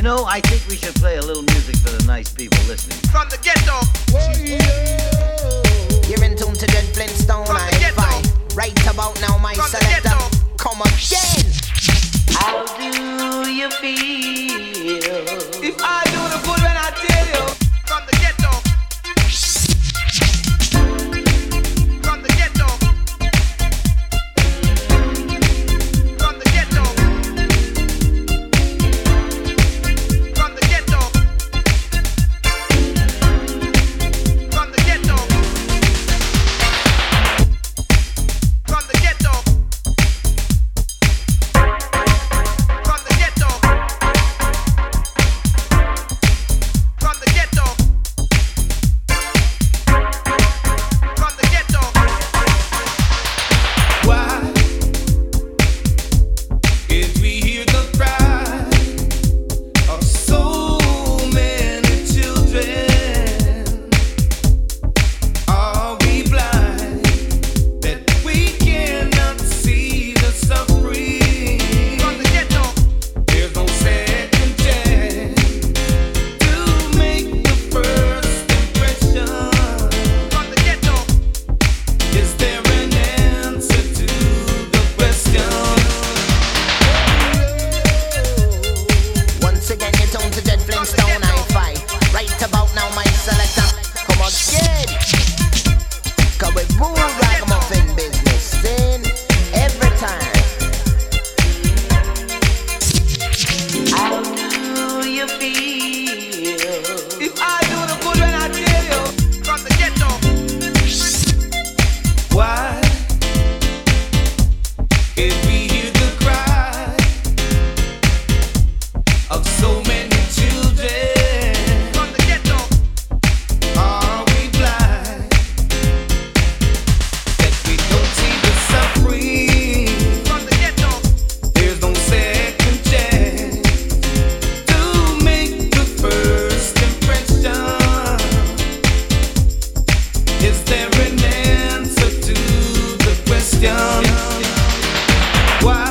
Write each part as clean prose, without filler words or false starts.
know, I think we should play a little music for the nice people listening. From the ghetto. You're in tune to Dead Flintstone. I fight right about now, my selector. Come again. How do you feel? If I do the good when I tell you. From the ghetto. From the ghetto. From the ghetto. From the ghetto. From the ghetto. From the ghetto. From the ghetto. From the ghetto. From the ghetto. Why did we hear the cry of so many children? Are we blind that we cannot see the suffering? From the ghetto. There's no second chance to make the first impression. From the ghetto. Is there an answer to the question? Once again, you're tuned to Dead Flintstone. I fight right about now, my selector. Come again. Cause we rule ragamuffin business. Sin every time. How do you feel? If I do the good when I tell you. From the ghetto. Why did we hear the cry of so many children? From the ghetto. Are we blind that we don't see the suffering? From the ghetto. There's no second chance to make the first impression. Is there an answer to the question? Why,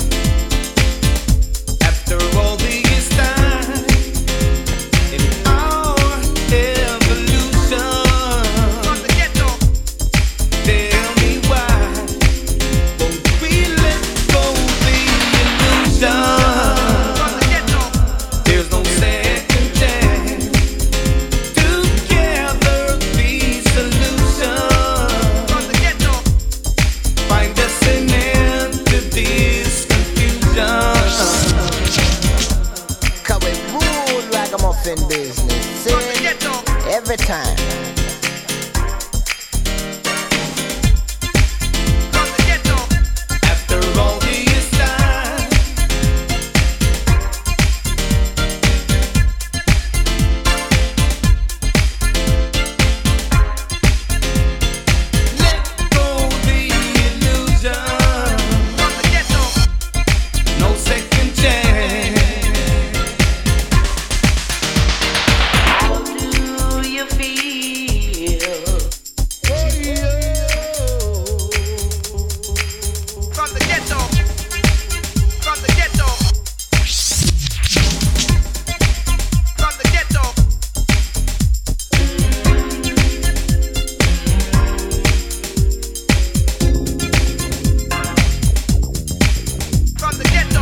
after all this time in our evolution, From the ghetto. tell me why won't we let go the illusion? From the ghetto. There's no second chance to gather the solution. From the ghetto. Find us an end to this confusion. Cause we rule ragamuffin business. From the Sin ghetto. every time. From the ghetto. After all this time, let go the illusion. From the ghetto. No second chance. How do you feel? From the ghetto. From the ghetto. From the ghetto. From the ghetto.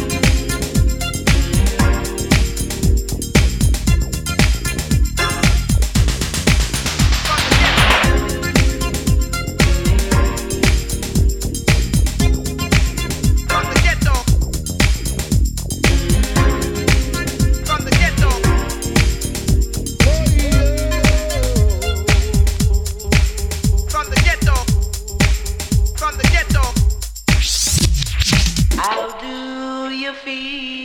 From the ghetto. From the ghetto. From the ghetto. From the ghetto. How do you feel?